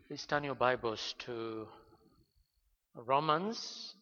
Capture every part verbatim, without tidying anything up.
Please turn your Bibles to Romans.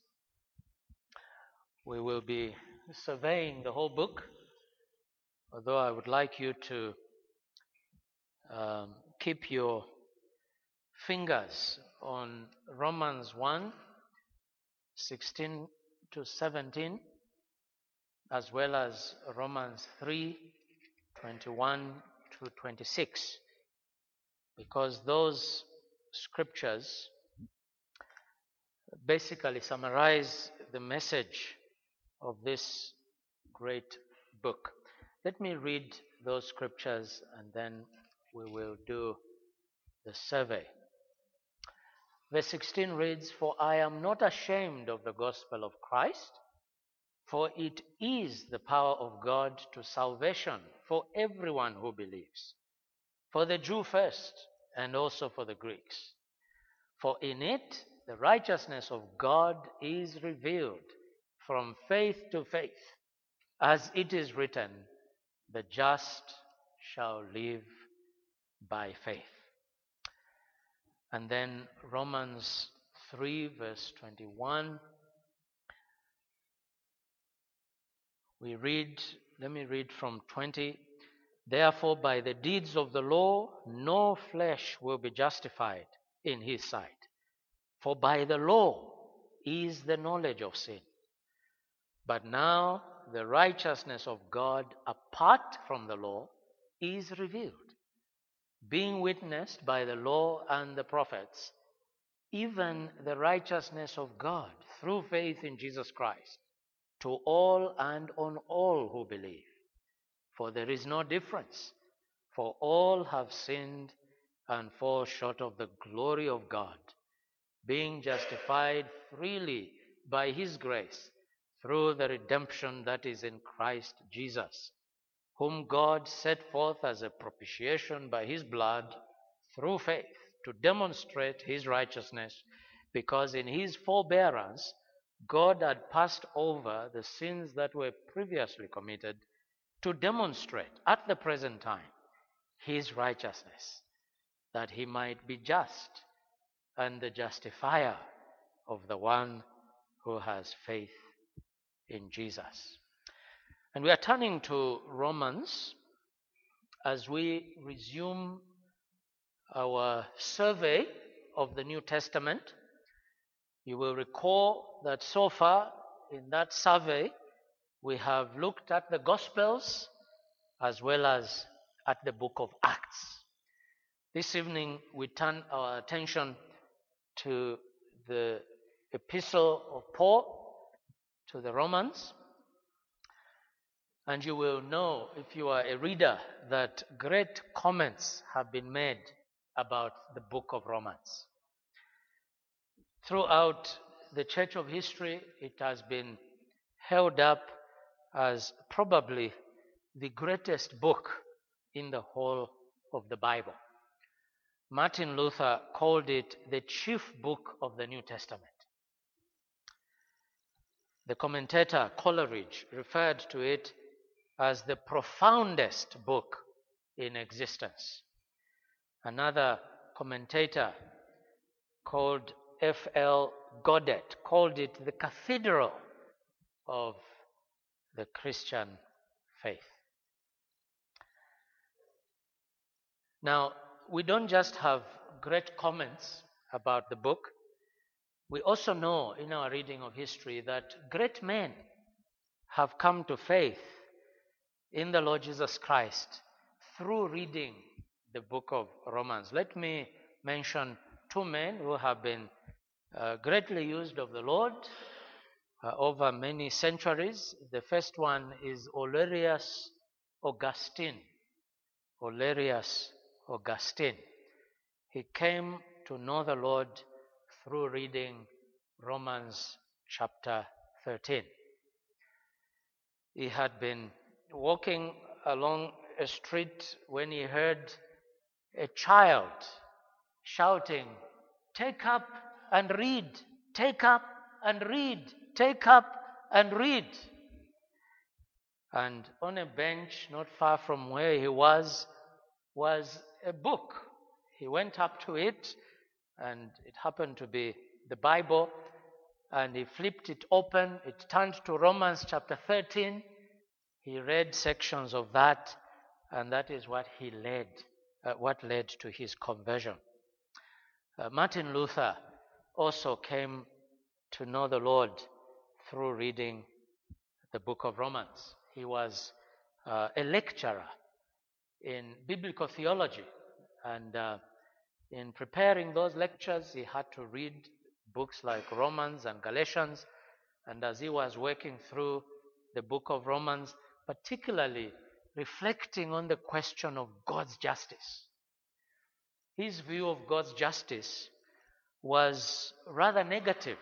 We will be surveying the whole book, although I would like you to um, keep your fingers on Romans one, sixteen to seventeen, as well as Romans three, twenty-one to twenty-six, because those scriptures basically summarize the message of this great book. Let me read those scriptures and then we will do the survey. Verse sixteen reads, "For I am not ashamed of the gospel of Christ, for it is the power of God to salvation for everyone who believes, for the Jew first, and also for the Greeks. For in it the righteousness of God is revealed from faith to faith, as it is written, the just shall live by faith." And then Romans three, verse twenty-one, we read, let me read from twenty. "Therefore by the deeds of the law no flesh will be justified in his sight. For by the law is the knowledge of sin. But now the righteousness of God apart from the law is revealed, being witnessed by the law and the prophets, even the righteousness of God through faith in Jesus Christ, to all and on all who believe. For there is no difference, for all have sinned and fall short of the glory of God, being justified freely by his grace through the redemption that is in Christ Jesus, whom God set forth as a propitiation by his blood through faith to demonstrate his righteousness, because in his forbearance God had passed over the sins that were previously committed, to demonstrate at the present time his righteousness, that he might be just and the justifier of the one who has faith in Jesus." And we are turning to Romans as we resume our survey of the New Testament. You will recall that so far in that survey we have looked at the Gospels as well as at the book of Acts. This evening we turn our attention to the epistle of Paul to the Romans. And you will know, if you are a reader, that great comments have been made about the book of Romans. Throughout the church of history, it has been held up as probably the greatest book in the whole of the Bible. Martin Luther called it the chief book of the New Testament. The commentator Coleridge referred to it as the profoundest book in existence. Another commentator called F L Goddard called it the cathedral of the Christian faith. Now, we don't just have great comments about the book. We also know in our reading of history that great men have come to faith in the Lord Jesus Christ through reading the book of Romans. Let me mention two men who have been uh, greatly used of the Lord uh, over many centuries. The first one is Olerius Augustine. Olerius Augustine. He came to know the Lord through reading Romans chapter thirteen. He had been walking along a street when he heard a child shouting, "Take up and read, take up and read, take up and read." And on a bench not far from where he was, was a book. He went up to it and it happened to be the Bible, and he flipped it open. It turned to Romans chapter thirteen. He read sections of that, and that is what he led, uh, what led to his conversion. Uh, Martin Luther also came to know the Lord through reading the book of Romans. He was uh, a lecturer in biblical theology, and uh, in preparing those lectures, he had to read books like Romans and Galatians, and as he was working through the book of Romans, particularly reflecting on the question of God's justice. His view of God's justice was rather negative.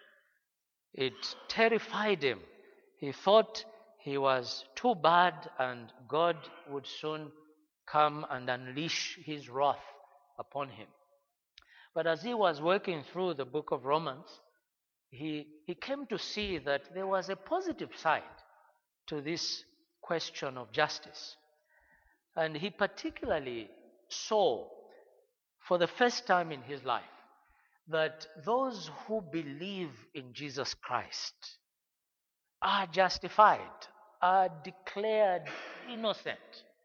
It terrified him. He thought he was too bad and God would soon come and unleash his wrath upon him. But as he was working through the book of Romans, he, he came to see that there was a positive side to this question of justice. And he particularly saw, for the first time in his life, that those who believe in Jesus Christ are justified, are declared innocent,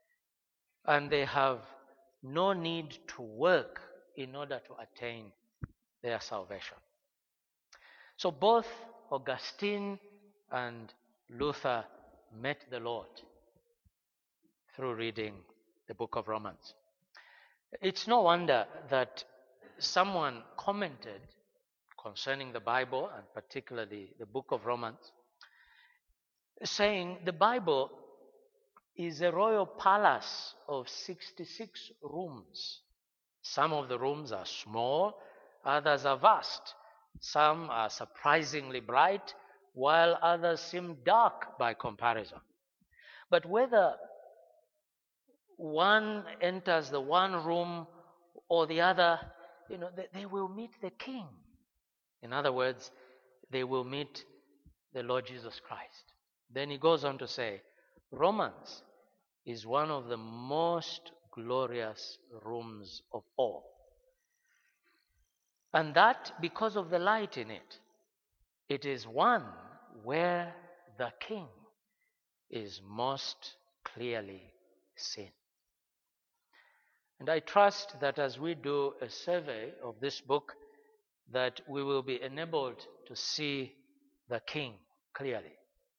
and they have no need to work in order to attain their salvation. So both Augustine and Luther met the Lord through reading the book of Romans. It's no wonder that someone commented concerning the Bible, and particularly the book of Romans, saying the Bible is a royal palace of sixty-six rooms. Some of the rooms are small, others are vast. Some are surprisingly bright, while others seem dark by comparison. But whether one enters the one room or the other, you know, they, they will meet the King. In other words, they will meet the Lord Jesus Christ. Then he goes on to say, Romans is one of the most glorious rooms of all. And that because of the light in it. It is one where the King is most clearly seen. And I trust that as we do a survey of this book, that we will be enabled to see the King clearly.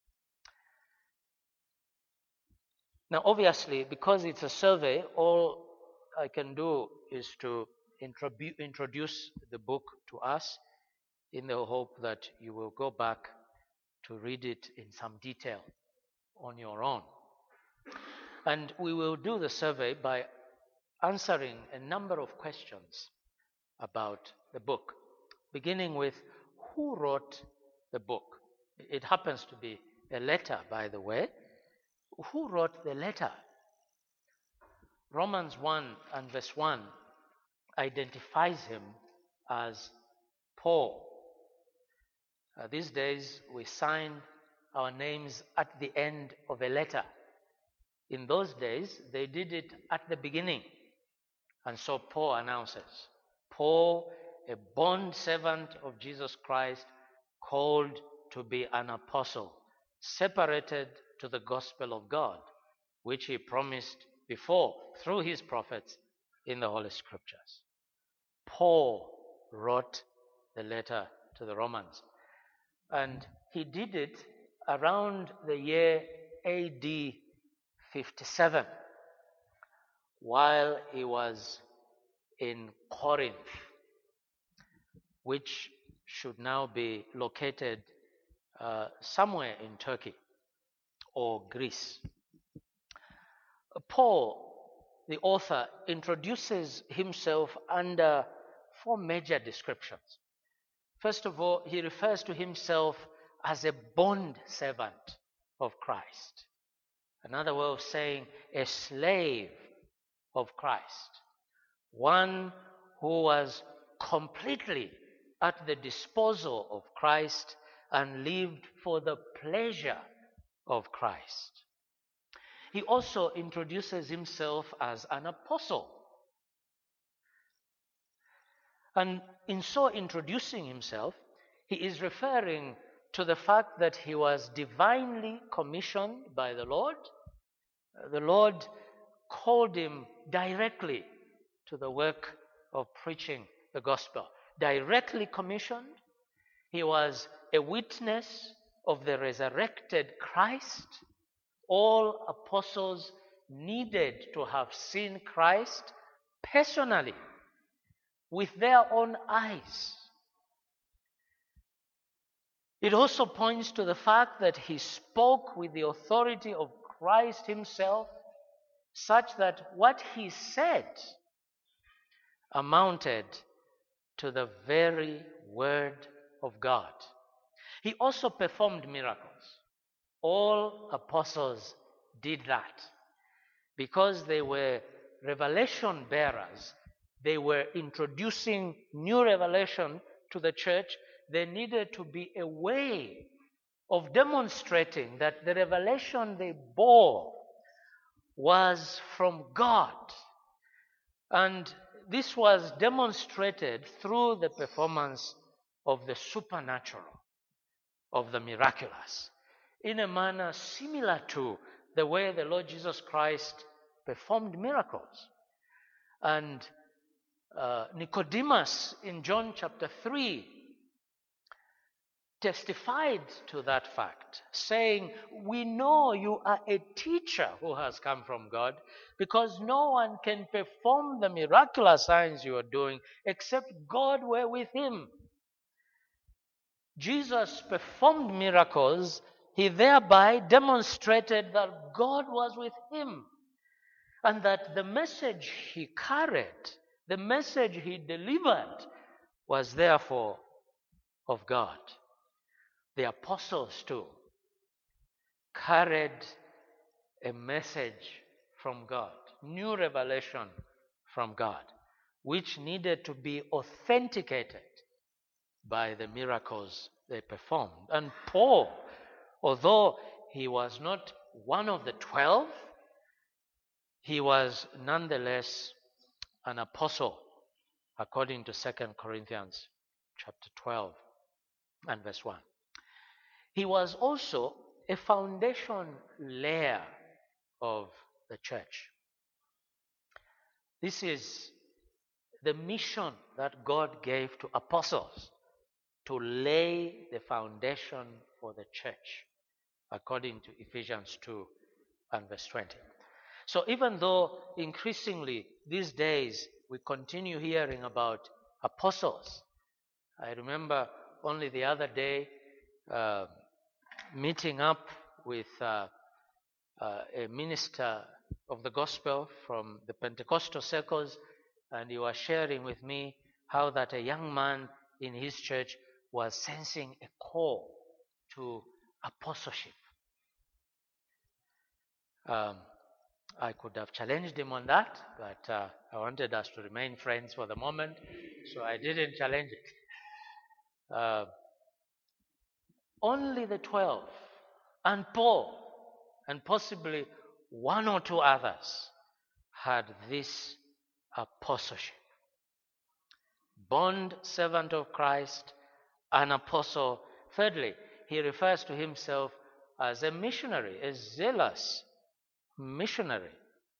Now, obviously, because it's a survey, all I can do is to introdu- introduce the book to us in the hope that you will go back to read it in some detail on your own. And we will do the survey by answering a number of questions about the book, beginning with who wrote the book. It happens to be a letter, by the way. Who wrote the letter? Romans one and verse one identifies him as Paul. Uh, these days we sign our names at the end of a letter. In those days they did it at the beginning. And so Paul announces, Paul, a bond servant of Jesus Christ, called to be an apostle, separated to the gospel of God, which he promised before through his prophets in the Holy Scriptures. Paul wrote the letter to the Romans, and he did it around the year A D fifty-seven, while he was in Corinth, which should now be located uh, somewhere in Turkey or Greece. Paul, the author, introduces himself under four major descriptions. First of all, he refers to himself as a bond servant of Christ. Another way of saying a slave of Christ. One who was completely at the disposal of Christ and lived for the pleasure of Christ. He also introduces himself as an apostle. And in so introducing himself, he is referring to the fact that he was divinely commissioned by the Lord. The Lord called him directly to the work of preaching the gospel. Directly commissioned. He was a witness of the resurrected Christ. All apostles needed to have seen Christ personally with their own eyes. It also points to the fact that he spoke with the authority of Christ himself, such that what he said amounted to the very word of God. He also performed miracles. All apostles did that. Because they were revelation bearers, they were introducing new revelation to the church. There needed to be a way of demonstrating that the revelation they bore was from God. And this was demonstrated through the performance of the supernatural, of the miraculous, in a manner similar to the way the Lord Jesus Christ performed miracles. And uh, Nicodemus in John chapter three testified to that fact, saying, "We know you are a teacher who has come from God, because no one can perform the miraculous signs you are doing except God were with him." Jesus performed miracles. He thereby demonstrated that God was with him, and that the message he carried, the message he delivered, was therefore of God. The apostles too carried a message from God, new revelation from God, which needed to be authenticated by the miracles they performed. And Paul, although he was not one of the twelve, he was nonetheless an apostle, according to Second Corinthians chapter twelve and verse one. He was also a foundation layer of the church. This is the mission that God gave to apostles, to lay the foundation for the church, according to Ephesians two and verse twenty. So even though increasingly these days we continue hearing about apostles, I remember only the other day uh, meeting up with uh, uh, a minister of the gospel from the Pentecostal circles, and he was sharing with me how that a young man in his church was sensing a call to apostleship. Um, I could have challenged him on that, but uh, I wanted us to remain friends for the moment, so I didn't challenge it. Uh, only the twelve and Paul and possibly one or two others had this apostleship. Bond servant of Christ, an apostle. Thirdly, he refers to himself as a missionary, a zealous missionary,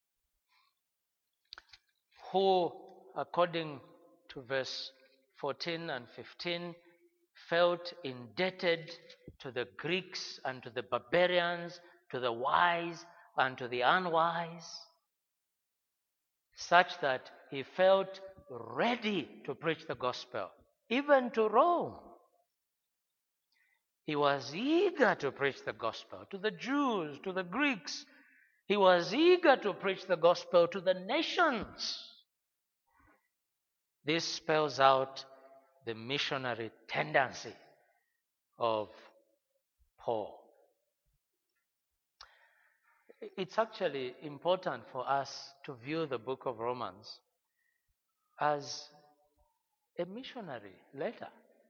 who, according to verse fourteen and fifteen, felt indebted to the Greeks and to the barbarians, to the wise and to the unwise, such that he felt ready to preach the gospel, even to Rome. He was eager to preach the gospel to the Jews, to the Greeks. He was eager to preach the gospel to the nations. This spells out the missionary tendency of Paul. It's actually important for us to view the book of Romans as a missionary letter.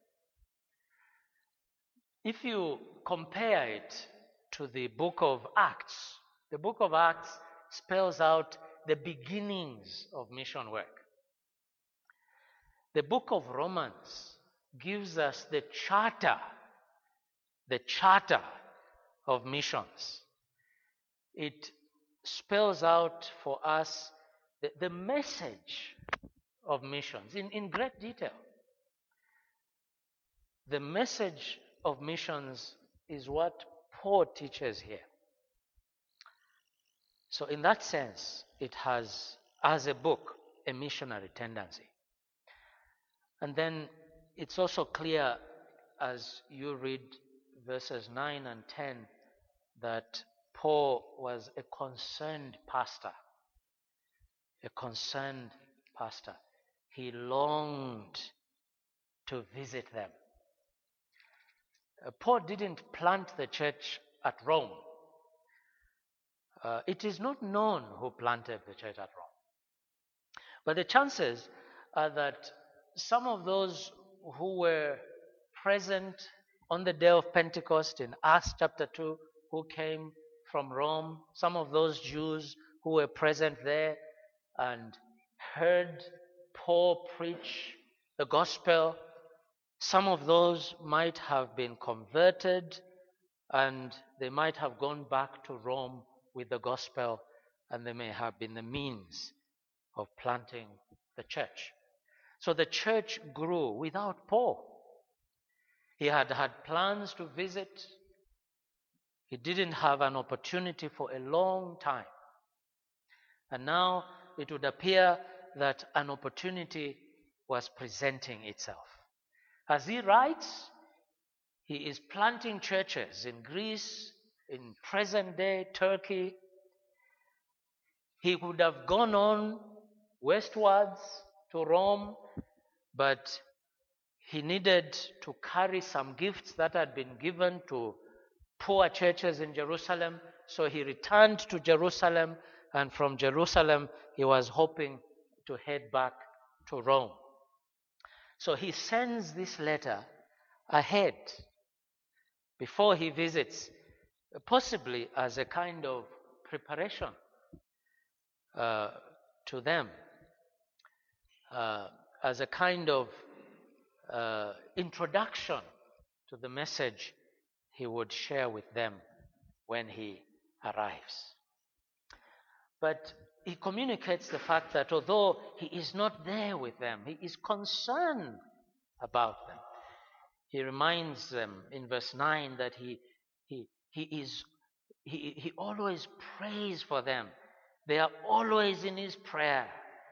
If you compare it to the book of Acts, the book of Acts spells out the beginnings of mission work. The book of Romans gives us the charter, the charter of missions. It spells out for us the, the message of missions in, in great detail. The message of missions is what Paul teaches here. So in that sense, it has, as a book, a missionary tendency. And then it's also clear as you read verses nine and ten that Paul was a concerned pastor. A concerned pastor. He longed to visit them. Uh, Paul didn't plant the church at Rome. Uh, it is not known who planted the church at Rome. But the chances are that some of those who were present on the day of Pentecost in Acts chapter two, who came from Rome, some of those Jews who were present there and heard Paul preach the gospel, some of those might have been converted and they might have gone back to Rome with the gospel, and they may have been the means of planting the church. So the church grew without Paul. He had had plans to visit. He didn't have an opportunity for a long time. And now it would appear that an opportunity was presenting itself. As he writes, he is planting churches in Greece, in present-day Turkey. He would have gone on westwards to Rome, but he needed to carry some gifts that had been given to poor churches in Jerusalem. So he returned to Jerusalem, and from Jerusalem he was hoping to head back to Rome. So he sends this letter ahead before he visits, possibly as a kind of preparation uh, to them, uh, as a kind of uh, introduction to the message he would share with them when he arrives. But he communicates the fact that although he is not there with them, he is concerned about them. He reminds them in verse nine that he he he is he, he always prays for them. They are always in his prayer.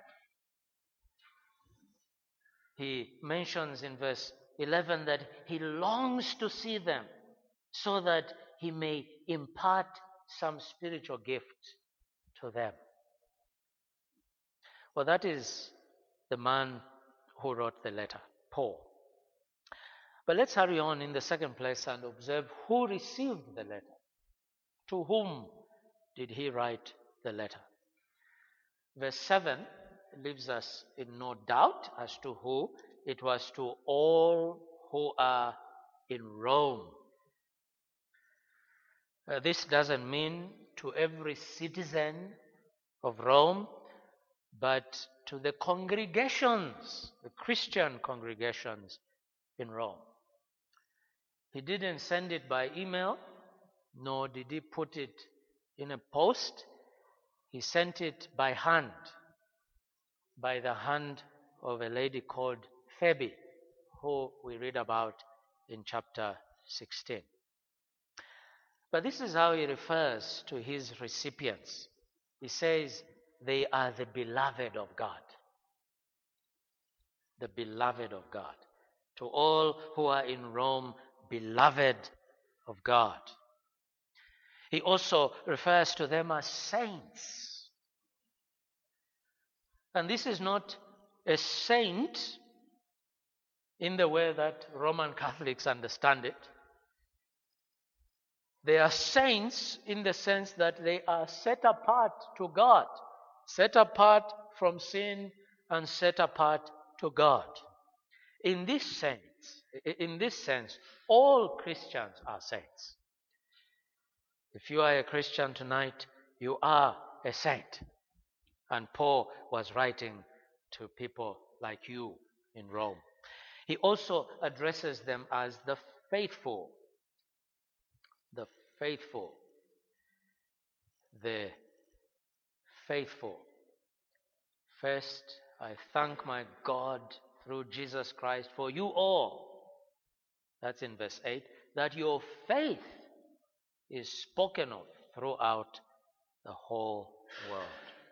He mentions in verse eleven that he longs to see them so that he may impart some spiritual gift to them. Well, that is the man who wrote the letter, Paul. But let's hurry on in the second place and observe who received the letter. To whom did he write the letter? Verse seven leaves us in no doubt as to who. It was to all who are in Rome. Uh, this doesn't mean to every citizen of Rome, but to the congregations, the Christian congregations in Rome. He didn't send it by email, nor did he put it in a post. He sent it by hand, by the hand of a lady called Phoebe, who we read about in chapter sixteen. But this is how he refers to his recipients. He says, they are the beloved of God. The beloved of God. To all who are in Rome, beloved of God. He also refers to them as saints. And this is not a saint in the way that Roman Catholics understand it. They are saints in the sense that they are set apart to God, set apart from sin and set apart to God. In this sense, in this sense, all Christians are saints. If you are a Christian tonight, you are a saint. And Paul was writing to people like you in Rome. He also addresses them as the faithful. The faithful. The faithful. First, I thank my God through Jesus Christ for you all. That's in verse eight. That your faith is spoken of throughout the whole world.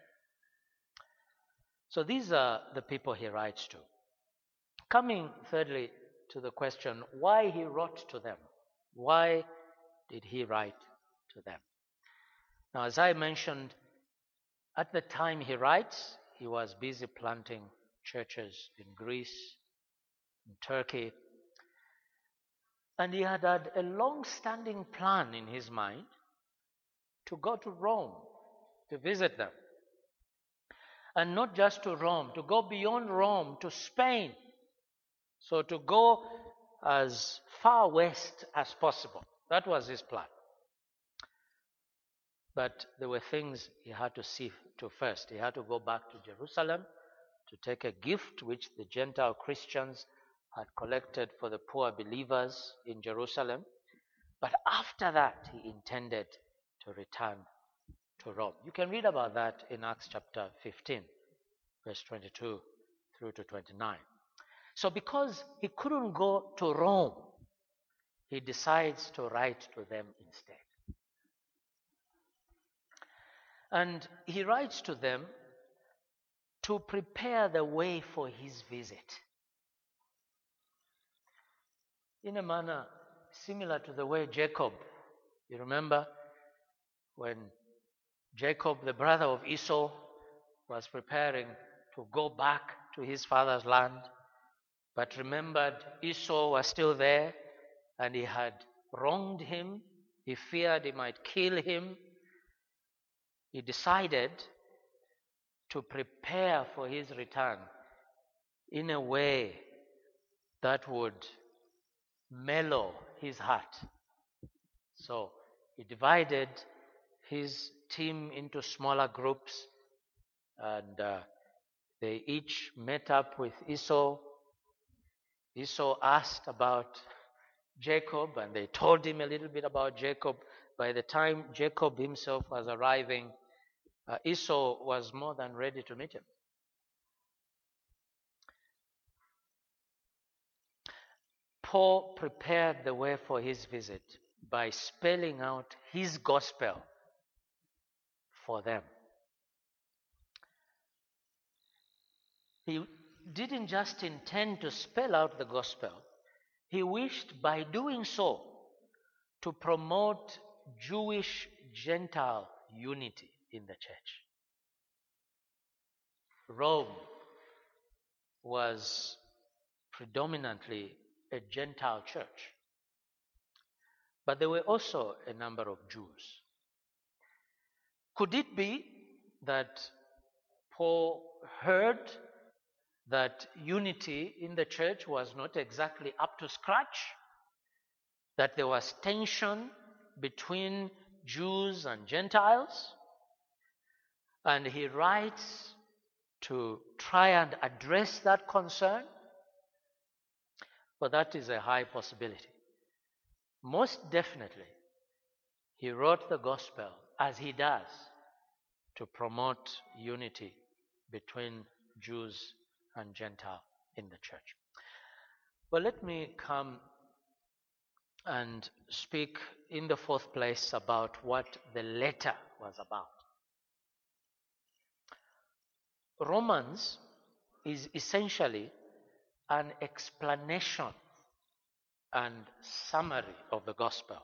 So these are the people he writes to. Coming thirdly to the question why he wrote to them. Why did he write to them? Now, as I mentioned, at the time he writes, he was busy planting churches in Greece, in Turkey, and he had had a long-standing plan in his mind to go to Rome, to visit them. And not just to Rome, to go beyond Rome to Spain. So to go as far west as possible. That was his plan. But there were things he had to see to first. He had to go back to Jerusalem to take a gift which the Gentile Christians had collected for the poor believers in Jerusalem. But after that, he intended to return to Rome. You can read about that in Acts chapter fifteen, verse twenty-two through to twenty-nine. So because he couldn't go to Rome, he decides to write to them instead. And he writes to them to prepare the way for his visit. In a manner similar to the way Jacob, you remember when Jacob, the brother of Esau, was preparing to go back to his father's land, but remembered Esau was still there and he had wronged him. He feared he might kill him. He decided to prepare for his return in a way that would mellow his heart. So he divided his team into smaller groups, and uh, they each met up with Esau. Esau asked about Jacob, and they told him a little bit about Jacob. By the time Jacob himself was arriving, uh, Esau was more than ready to meet him. Paul prepared the way for his visit by spelling out his gospel for them. He didn't just intend to spell out the gospel. He wished by doing so to promote Jewish-Gentile unity in the church. Rome was predominantly a Gentile church, but there were also a number of Jews. Could it be that Paul heard that unity in the church was not exactly up to scratch, that there was tension between Jews and Gentiles, and he writes to try and address that concern? But that is a high possibility. Most definitely, he wrote the gospel, as he does, to promote unity between Jews and Gentile in the church. But let me come and speak in the fourth place about what the letter was about. Romans is essentially an explanation and summary of the gospel.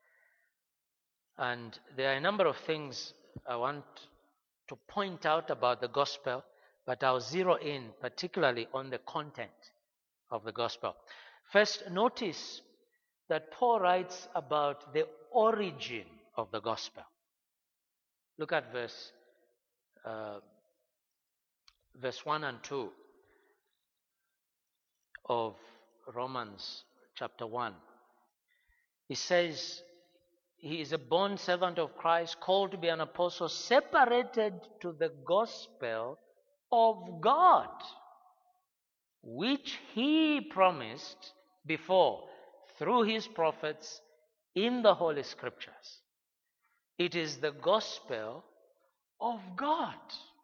And there are a number of things I want to point out about the gospel, but I'll zero in particularly on the content of the gospel. First, notice that Paul writes about the origin of the gospel. Look at verse uh, verse one and two of Romans chapter one. He says, he is a bond servant of Christ, called to be an apostle, separated to the gospel of God. which he promised before through his prophets in the Holy Scriptures. It is the gospel of God.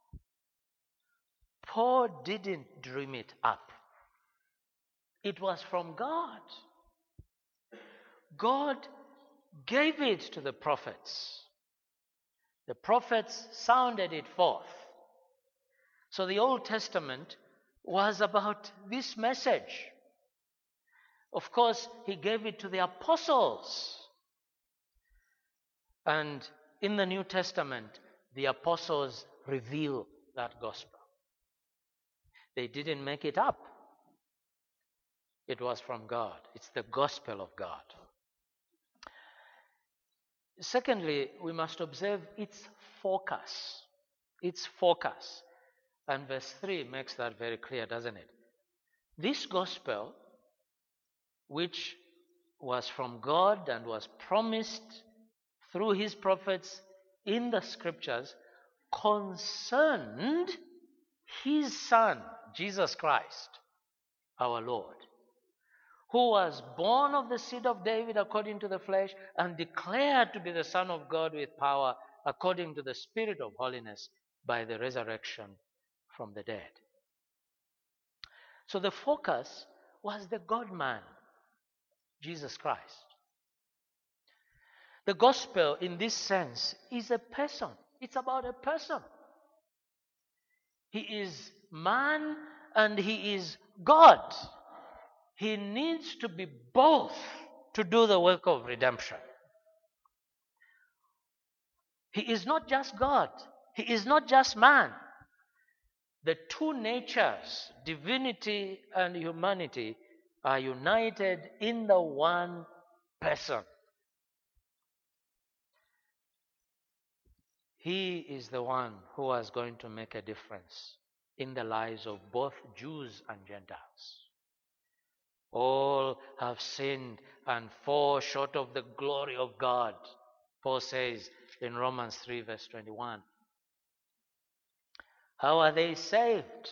Paul didn't dream it up. It was from God. God gave it to the prophets. The prophets sounded it forth. So the Old Testament was about this message. Of course, he gave it to the apostles. And in the New Testament, the apostles reveal that gospel. They didn't make it up. It was from God. It's the gospel of God. Secondly, we must observe its focus. Its focus. And verse three makes that very clear, doesn't it? This gospel, which was from God and was promised through his prophets in the Scriptures, concerned his Son, Jesus Christ, our Lord, who was born of the seed of David according to the flesh and declared to be the Son of God with power according to the Spirit of holiness by the resurrection from the dead. So the focus was the God-man, Jesus Christ. The gospel in this sense is a person. It's about a person. He is man and he is God. He needs to be both to do the work of redemption. He is not just God. He is not just man. The two natures, divinity and humanity, are united in the one person. He is the one who was going to make a difference in the lives of both Jews and Gentiles. All have sinned and fall short of the glory of God, Paul says in Romans three verse twenty-one. How are they saved?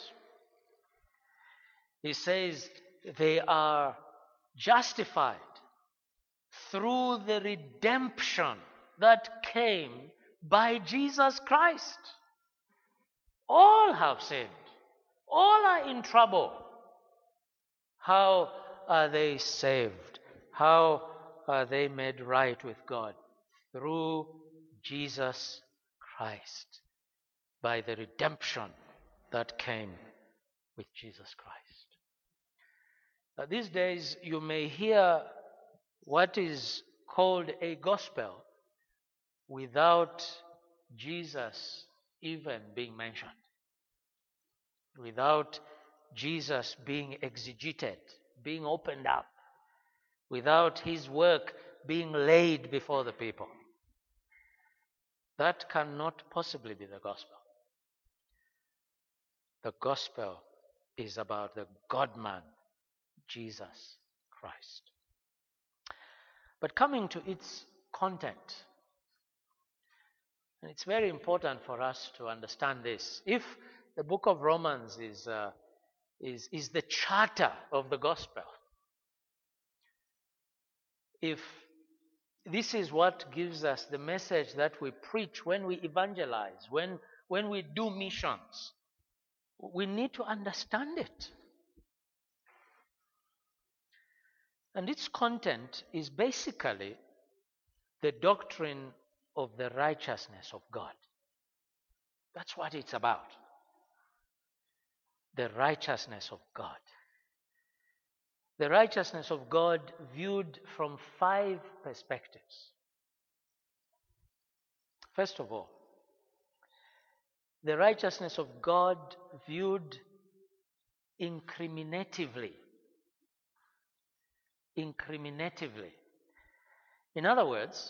He says they are justified through the redemption that came by Jesus Christ. All have sinned. All are in trouble. How are they saved? How are they made right with God? Through Jesus Christ. By the redemption that came with Jesus Christ. Now, these days you may hear what is called a gospel without Jesus even being mentioned. Without Jesus being exegeted, being opened up. Without his work being laid before the people. That cannot possibly be the gospel. The gospel is about the God-man, Jesus Christ. But coming to its content, and it's very important for us to understand this. If the book of Romans is, uh, is, is the charter of the gospel, if this is what gives us the message that we preach when we evangelize, when, when we do missions, we need to understand it. And its content is basically the doctrine of the righteousness of God. That's what it's about. The righteousness of God. The righteousness of God viewed from five perspectives. First of all, the righteousness of God viewed incriminatively. Incriminatively. In other words,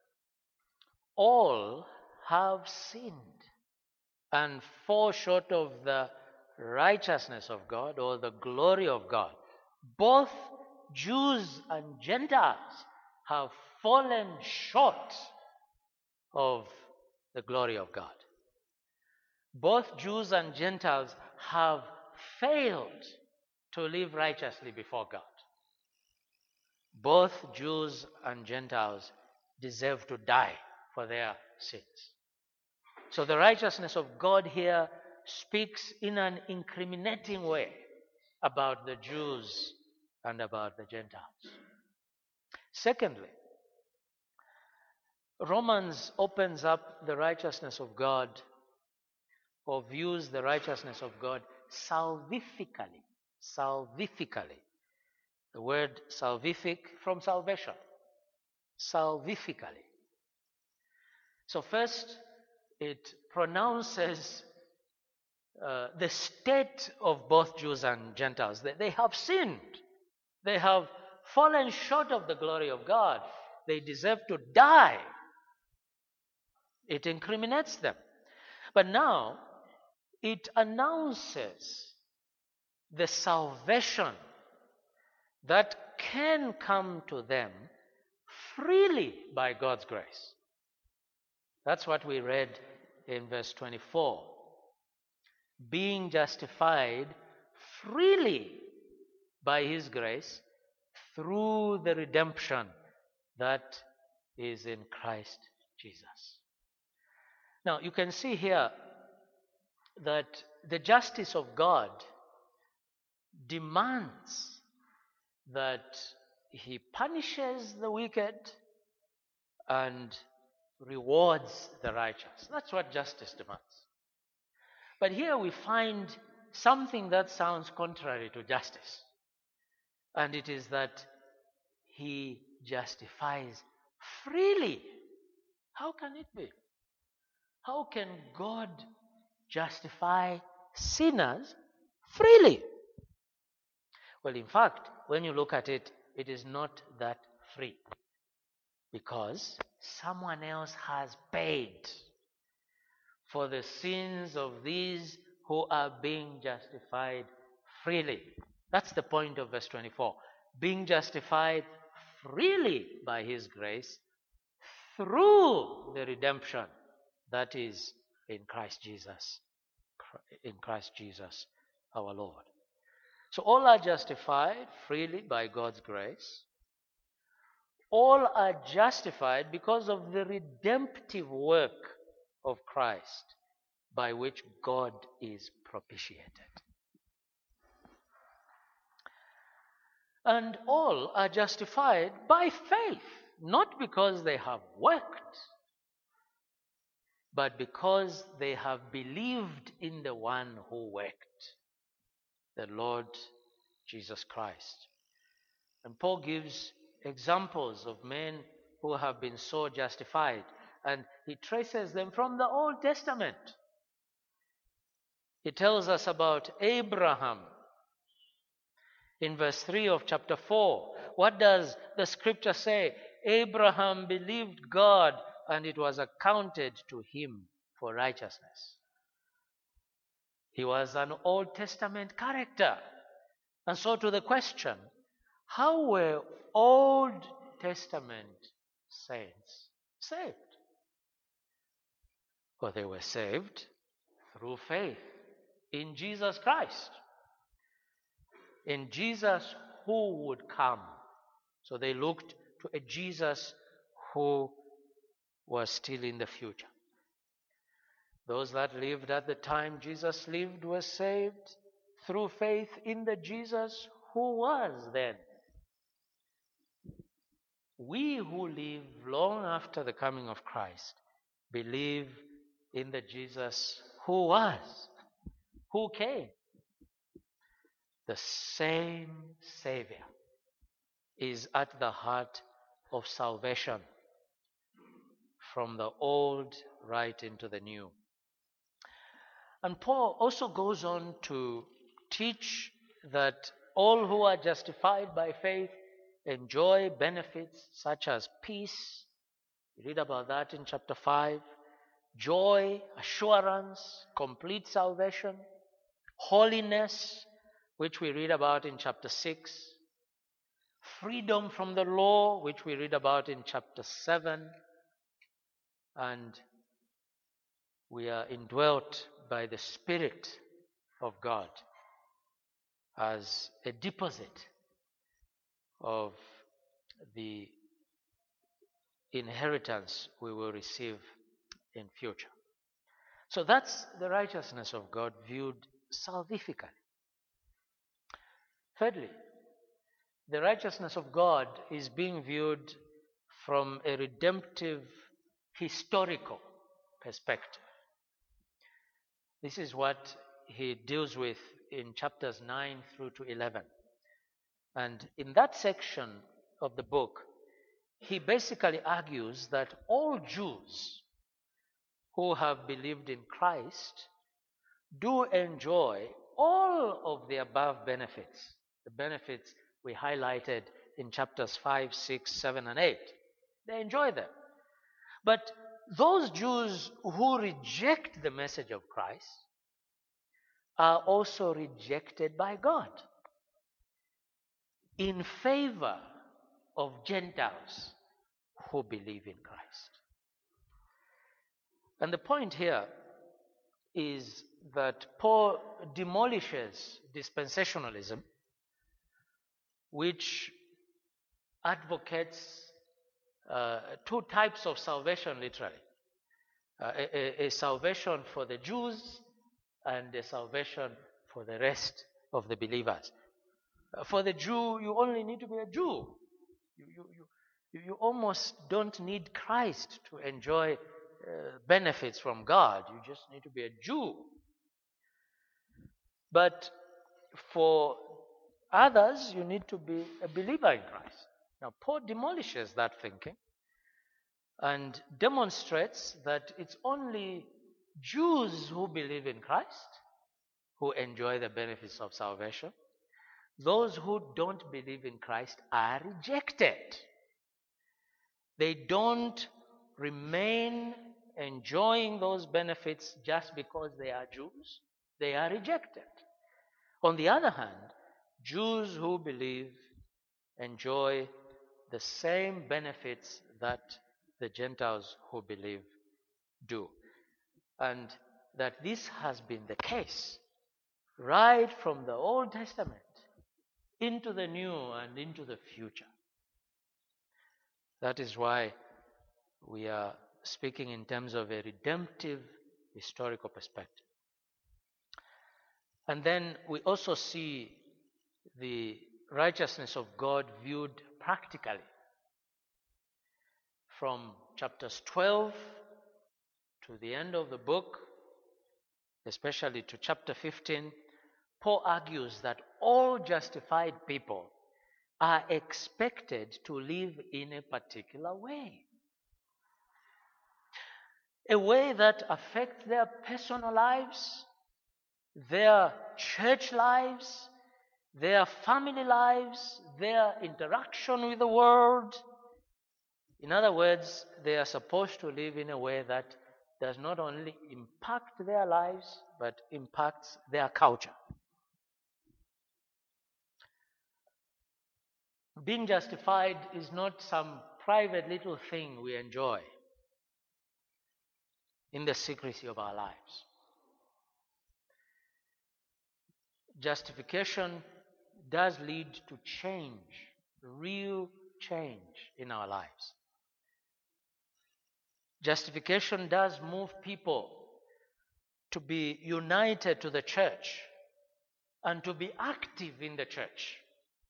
all have sinned and fall short of the righteousness of God or the glory of God. Both Jews and Gentiles have fallen short of the glory of God. Both Jews and Gentiles have failed to live righteously before God. Both Jews and Gentiles deserve to die for their sins. So the righteousness of God here speaks in an incriminating way about the Jews and about the Gentiles. Secondly, Romans opens up the righteousness of God, or views the righteousness of God salvifically. Salvifically. The word salvific from salvation. Salvifically. So first, it pronounces uh, the state of both Jews and Gentiles. They, they have sinned. They have fallen short of the glory of God. They deserve to die. It incriminates them. But now, it announces the salvation that can come to them freely by God's grace. That's what we read in verse twenty-four. Being justified freely by His grace through the redemption that is in Christ Jesus. Now, you can see here that the justice of God demands that He punishes the wicked and rewards the righteous. That's what justice demands. But here we find something that sounds contrary to justice. And it is that He justifies freely. How can it be? How can God justify sinners freely? Well, in fact, when you look at it, it is not that free. Because someone else has paid for the sins of these who are being justified freely. That's the point of verse twenty-four. Being justified freely by His grace through the redemption that is in Christ Jesus. In Christ Jesus our Lord. So all are justified freely by God's grace. All are justified because of the redemptive work of Christ by which God is propitiated. And all are justified by faith, not because they have worked, but because they have believed in the one who worked, the Lord Jesus Christ. And Paul gives examples of men who have been so justified, and he traces them from the Old Testament. He tells us about Abraham in verse three of chapter four. What does the scripture say? Abraham believed God, and it was accounted to him for righteousness. He was an Old Testament character. And so to the question, how were Old Testament saints saved? Well, they were saved through faith in Jesus Christ, in Jesus who would come. So they looked to a Jesus who was still in the future. Those that lived at the time Jesus lived were saved through faith in the Jesus who was then. We who live long after the coming of Christ believe in the Jesus who was, who came. The same Savior is at the heart of salvation, from the old right into the new. And Paul also goes on to teach that all who are justified by faith enjoy benefits such as peace. You read about that in chapter five. Joy, assurance, complete salvation, holiness, which we read about in chapter six, freedom from the law, which we read about in chapter seven, and we are indwelt by the Spirit of God. as a deposit of the inheritance we will receive in future. So that's the righteousness of God viewed salvifically. Thirdly, the righteousness of God is being viewed from a redemptive historical perspective. This is what he deals with in chapters nine through to eleven. And in that section of the book, he basically argues that all Jews who have believed in Christ do enjoy all of the above benefits, the benefits we highlighted in chapters five, six, seven, and eight. They enjoy them. But those Jews who reject the message of Christ are also rejected by God in favor of Gentiles who believe in Christ. And the point here is that Paul demolishes dispensationalism, which advocates uh, two types of salvation, literally. Uh, a, a salvation for the Jews and a salvation for the rest of the believers. Uh, for the Jew, you only need to be a Jew. You, you, you, you almost don't need Christ to enjoy uh, benefits from God. You just need to be a Jew. But for others, you need to be a believer in Christ. Now, Paul demolishes that thinking and demonstrates that it's only Jews who believe in Christ who enjoy the benefits of salvation. Those who don't believe in Christ are rejected. They don't remain enjoying those benefits just because they are Jews. They are rejected. On the other hand, Jews who believe enjoy the same benefits that the Gentiles who believe do. And that this has been the case right from the Old Testament into the New and into the future. That is why we are speaking in terms of a redemptive historical perspective. And then we also see the righteousness of God viewed practically. From chapters twelve to the end of the book, especially to chapter fifteen, Paul argues that all justified people are expected to live in a particular way. A way that affects their personal lives, their church lives, their family lives, their interaction with the world. In other words, they are supposed to live in a way that does not only impact their lives, but impacts their culture. Being justified is not some private little thing we enjoy in the secrecy of our lives. Justification does lead to change, real change in our lives. Justification does move people to be united to the church and to be active in the church.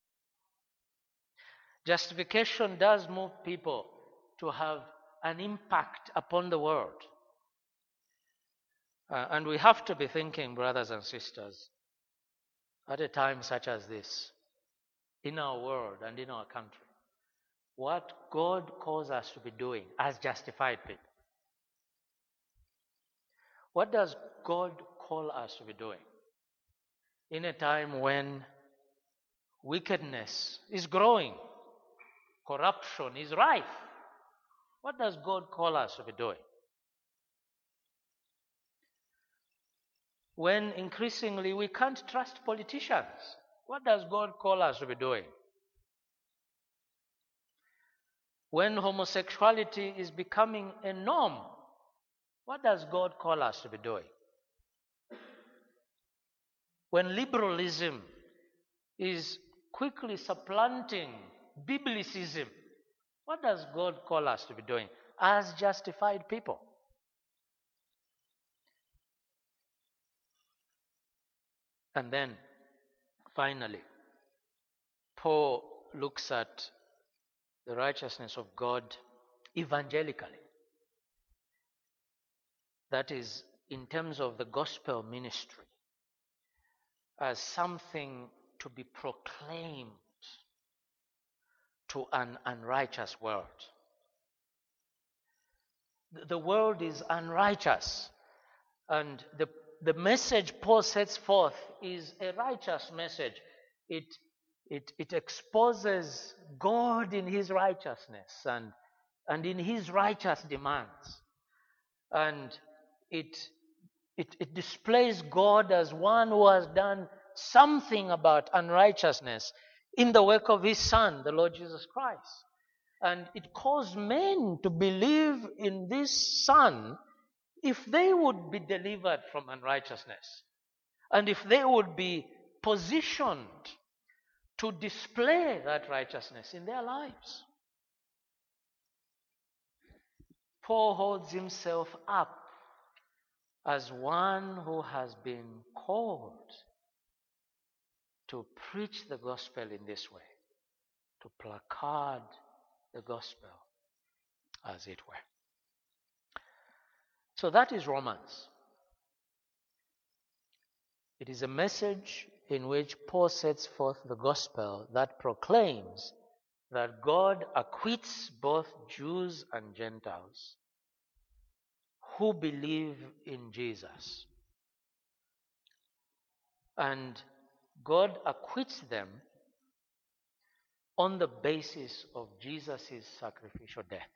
Justification does move people to have an impact upon the world. Uh, and we have to be thinking, brothers and sisters, at a time such as this, in our world and in our country, what God calls us to be doing as justified people. What does God call us to be doing in a time when wickedness is growing, corruption is rife? What does God call us to be doing? When increasingly we can't trust politicians, what does God call us to be doing? When homosexuality is becoming a norm, what does God call us to be doing? When liberalism is quickly supplanting biblicism. What does God call us to be doing as justified people? And then, finally, Paul looks at the righteousness of God evangelically. That is, in terms of the gospel ministry, as something to be proclaimed to an unrighteous world. The world is unrighteous, and the, the message Paul sets forth is a righteous message. It, it, it exposes God in his righteousness and, and in his righteous demands. And it, it, it displays God as one who has done something about unrighteousness in the work of his Son, the Lord Jesus Christ. And it calls men to believe in this Son if they would be delivered from unrighteousness, and if they would be positioned to display that righteousness in their lives. Paul holds himself up as one who has been called to preach the gospel in this way, to placard the gospel, as it were. So that is Romans. It is a message in which Paul sets forth the gospel that proclaims that God acquits both Jews and Gentiles who believe in Jesus. And God acquits them on the basis of Jesus' sacrificial death.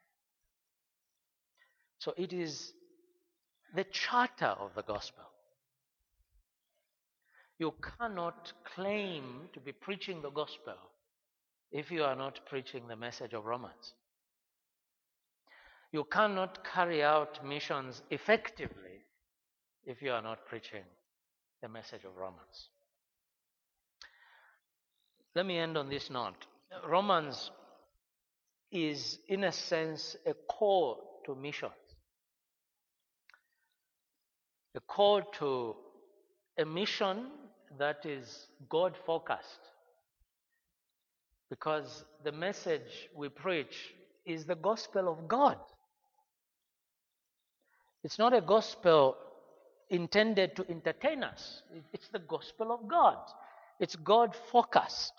So it is the charter of the gospel. You cannot claim to be preaching the gospel if you are not preaching the message of Romans. You cannot carry out missions effectively if you are not preaching the message of Romans. Let me end on this note. Romans is, in a sense, a call to missions. A call to a mission that is God-focused. Because the message we preach is the gospel of God. It's not a gospel intended to entertain us. It's the gospel of God. It's God-focused.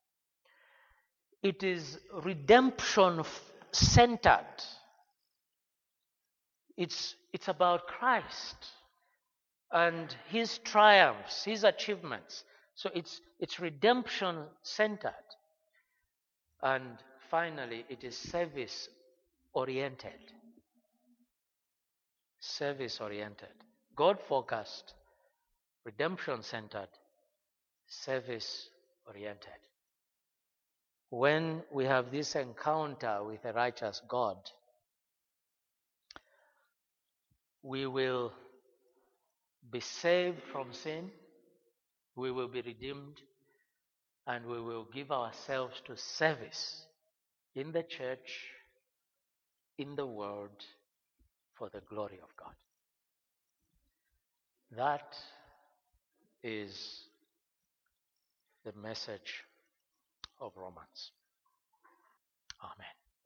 It is redemption-centered. It's, it's about Christ and his triumphs, his achievements. So it's, it's redemption-centered. And finally, it is service-oriented. Service-oriented. God-focused, redemption-centered, service-oriented. When we have this encounter with a righteous God, we will be saved from sin, we will be redeemed, and we will give ourselves to service in the church, in the world, for the glory of God. That is the message of Romans.